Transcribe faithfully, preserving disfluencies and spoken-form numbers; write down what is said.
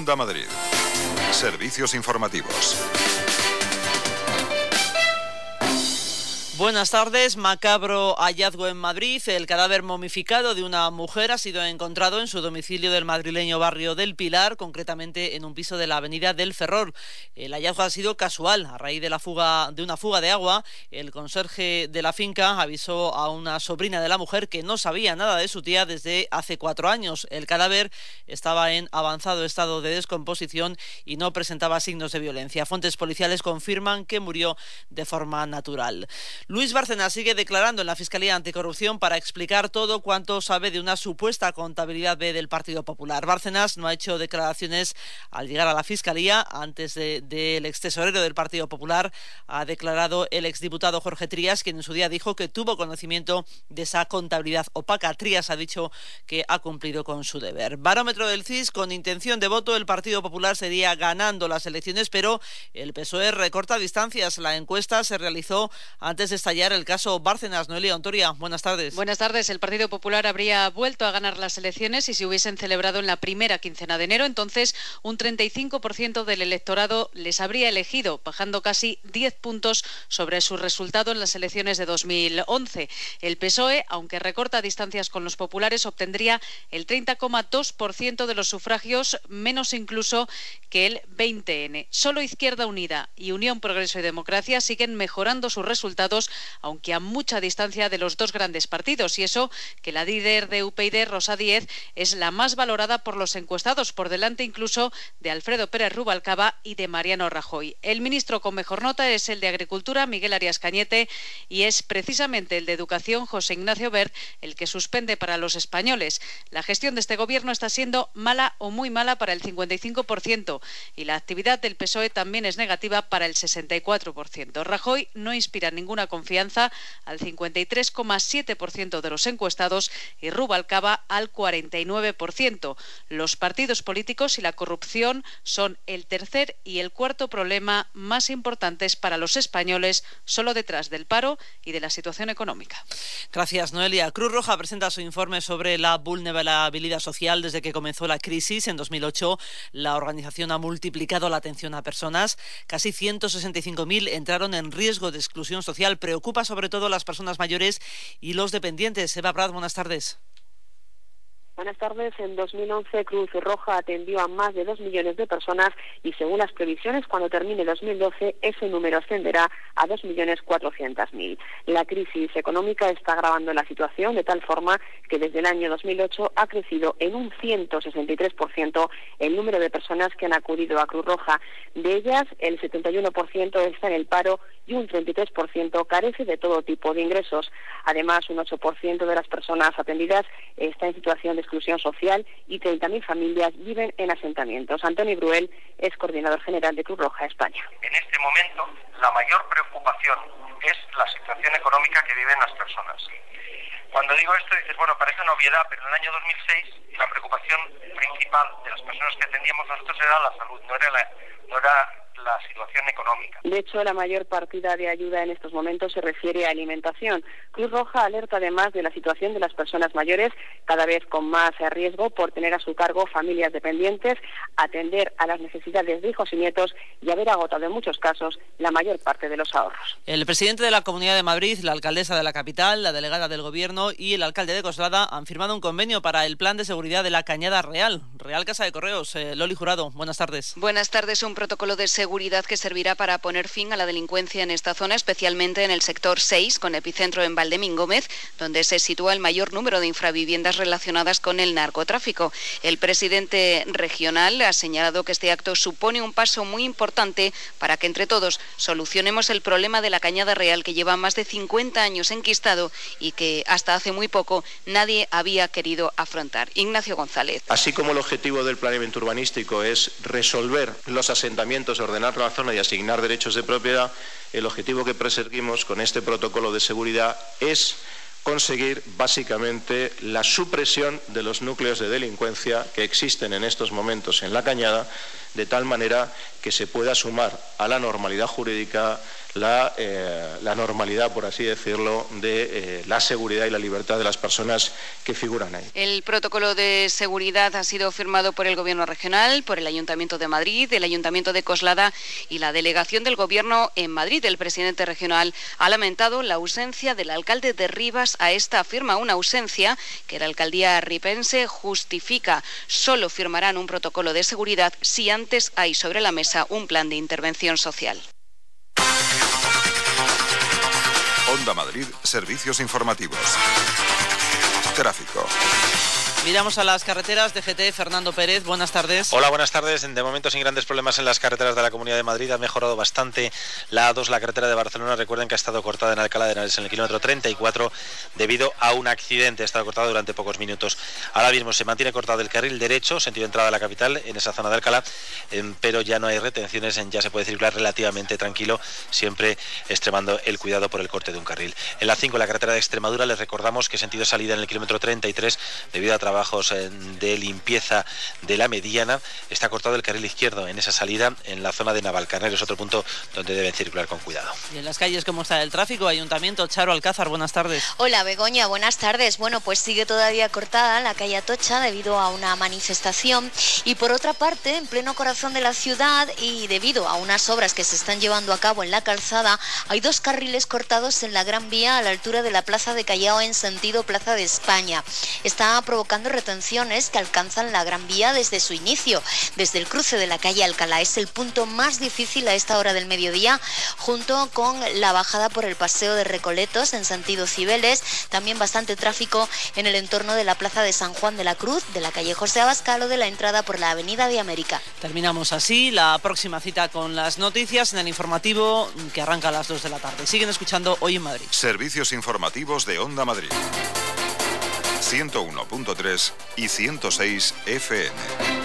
Onda Madrid. Servicios informativos. Buenas tardes. Macabro hallazgo en Madrid. El cadáver momificado de una mujer ha sido encontrado en su domicilio del madrileño barrio del Pilar, concretamente en un piso de la avenida del Ferrol. El hallazgo ha sido casual. A raíz de la fuga de una fuga de agua, el conserje de la finca avisó a una sobrina de la mujer que no sabía nada de su tía desde hace cuatro años. El cadáver estaba en avanzado estado de descomposición y no presentaba signos de violencia. Fuentes policiales confirman que murió de forma natural. Luis Bárcenas sigue declarando en la Fiscalía Anticorrupción para explicar todo cuanto sabe de una supuesta contabilidad B del Partido Popular. Bárcenas no ha hecho declaraciones al llegar a la Fiscalía. Antes del de, de extesorero del Partido Popular ha declarado el exdiputado Jorge Trías, quien en su día dijo que tuvo conocimiento de esa contabilidad opaca. Trías ha dicho que ha cumplido con su deber. Barómetro del C I S: con intención de voto, el Partido Popular sería ganando las elecciones, pero el P S O E recorta distancias. La encuesta se realizó antes de estallar el caso Bárcenas. Noelia Ontoria, buenas tardes. Buenas tardes. El Partido Popular habría vuelto a ganar las elecciones si se hubiesen celebrado en la primera quincena de enero. Entonces, un treinta y cinco por ciento del electorado les habría elegido, bajando casi diez puntos sobre su resultado en las elecciones de dos mil once. El P S O E, aunque recorta distancias con los populares, obtendría el treinta coma dos por ciento de los sufragios, menos incluso que el veinte ene. Solo Izquierda Unida y Unión Progreso y Democracia siguen mejorando sus resultados, aunque a mucha distancia de los dos grandes partidos, y eso que la líder de U P YD, Rosa Díez, es la más valorada por los encuestados, por delante incluso de Alfredo Pérez Rubalcaba y de Mariano Rajoy. El ministro con mejor nota es el de Agricultura, Miguel Arias Cañete, y es precisamente el de Educación, José Ignacio Wert, el que suspende para los españoles. La gestión de este gobierno está siendo mala o muy mala para el cincuenta y cinco por ciento, y la actividad del P S O E también es negativa para el sesenta y cuatro por ciento. Rajoy no inspira ninguna confianza al cincuenta y tres coma siete por ciento de los encuestados y Rubalcaba al cuarenta y nueve por ciento. Los partidos políticos y la corrupción son el tercer y el cuarto problema más importantes para los españoles, solo detrás del paro y de la situación económica. Gracias, Noelia. Cruz Roja presenta su informe sobre la vulnerabilidad social desde que comenzó la crisis. En dos mil ocho, la organización ha multiplicado la atención a personas. Casi ciento sesenta y cinco mil entraron en riesgo de exclusión social. Preocupa sobre todo a las personas mayores y los dependientes. Eva Prat, buenas tardes. Buenas tardes. En dos mil once, Cruz Roja atendió a más de dos millones de personas y, según las previsiones, cuando termine dos mil doce, ese número ascenderá a dos millones cuatrocientos mil. La crisis económica está agravando la situación de tal forma que desde el año dos mil ocho ha crecido en un ciento sesenta y tres por ciento el número de personas que han acudido a Cruz Roja. De ellas, el setenta y uno por ciento está en el paro y un treinta y tres por ciento carece de todo tipo de ingresos. Además, un ocho por ciento de las personas atendidas está en situación de exclusión social y treinta mil familias viven en asentamientos. Antonio Bruel es coordinador general de Cruz Roja España. En este momento, la mayor preocupación es la situación económica que viven las personas. Cuando digo esto, dices, bueno, parece una obviedad, pero en el año dos mil seis la preocupación principal de las personas que atendíamos nosotros era la salud, no era la, no era la situación económica. De hecho, la mayor partida de ayuda en estos momentos se refiere a alimentación. Cruz Roja alerta además de la situación de las personas mayores, cada vez con más riesgo por tener a su cargo familias dependientes, atender a las necesidades de hijos y nietos y haber agotado en muchos casos la mayor parte de los ahorros. El presidente de la Comunidad de Madrid, la alcaldesa de la capital, la delegada del Gobierno y el alcalde de Coslada han firmado un convenio para el plan de seguridad de la Cañada Real. Real Casa de Correos. Eh, Loli Jurado, buenas tardes. Buenas tardes. Un protocolo de seguridad seguridad que servirá para poner fin a la delincuencia en esta zona, especialmente en el sector seis, con epicentro en Valdemín Gómez, donde se sitúa el mayor número de infraviviendas relacionadas con el narcotráfico. El presidente regional ha señalado que este acto supone un paso muy importante para que entre todos solucionemos el problema de la Cañada Real, que lleva más de cincuenta años enquistado y que hasta hace muy poco nadie había querido afrontar. Ignacio González. Así como el objetivo del planeamiento urbanístico es resolver los asentamientos, ordenar la zona y asignar derechos de propiedad, el objetivo que perseguimos con este protocolo de seguridad es conseguir básicamente la supresión de los núcleos de delincuencia que existen en estos momentos en la Cañada, de tal manera que se pueda sumar a la normalidad jurídica la, eh, la normalidad, por así decirlo, de eh, la seguridad y la libertad de las personas que figuran ahí. El protocolo de seguridad ha sido firmado por el Gobierno regional, por el Ayuntamiento de Madrid, el Ayuntamiento de Coslada y la delegación del Gobierno en Madrid. El presidente regional ha lamentado la ausencia del alcalde de Rivas a esta firma, una ausencia que la alcaldía ripense justifica. Solo firmarán un protocolo de seguridad si antes hay sobre la mesa un plan de intervención social. Onda Madrid, servicios informativos. Tráfico. Miramos a las carreteras. D G T, Fernando Pérez, buenas tardes. Hola, buenas tardes. De momento sin grandes problemas en las carreteras de la Comunidad de Madrid. Ha mejorado bastante la A dos, la carretera de Barcelona. Recuerden que ha estado cortada en Alcalá de Henares en el kilómetro treinta y cuatro debido a un accidente. Ha estado cortada durante pocos minutos. Ahora mismo se mantiene cortado el carril derecho, sentido entrada a la capital, en esa zona de Alcalá, eh, pero ya no hay retenciones, ya se puede circular relativamente tranquilo, siempre extremando el cuidado por el corte de un carril. En la cinco, la carretera de Extremadura, les recordamos que sentido salida en el kilómetro treinta y tres, debido a trabajos de limpieza de la mediana, está cortado el carril izquierdo en esa salida en la zona de Navalcarnero. Es otro punto donde deben circular con cuidado. Y en las calles, ¿cómo está el tráfico? Ayuntamiento, Charo Alcázar, buenas tardes. Hola Begoña, buenas tardes. Bueno, pues sigue todavía cortada la calle Atocha debido a una manifestación, y por otra parte, en pleno corazón de la ciudad y debido a unas obras que se están llevando a cabo en la calzada, hay dos carriles cortados en la Gran Vía a la altura de la Plaza de Callao en sentido Plaza de España. Está provocando retenciones que alcanzan la Gran Vía desde su inicio, desde el cruce de la calle Alcalá. Es el punto más difícil a esta hora del mediodía, junto con la bajada por el Paseo de Recoletos en sentido Cibeles. También bastante tráfico en el entorno de la Plaza de San Juan de la Cruz, de la calle José Abascal o de la entrada por la Avenida de América. Terminamos así la próxima cita con las noticias en el informativo que arranca a las dos de la tarde. Siguen escuchando Hoy en Madrid. Servicios informativos de Onda Madrid. ciento uno punto tres y ciento seis F M.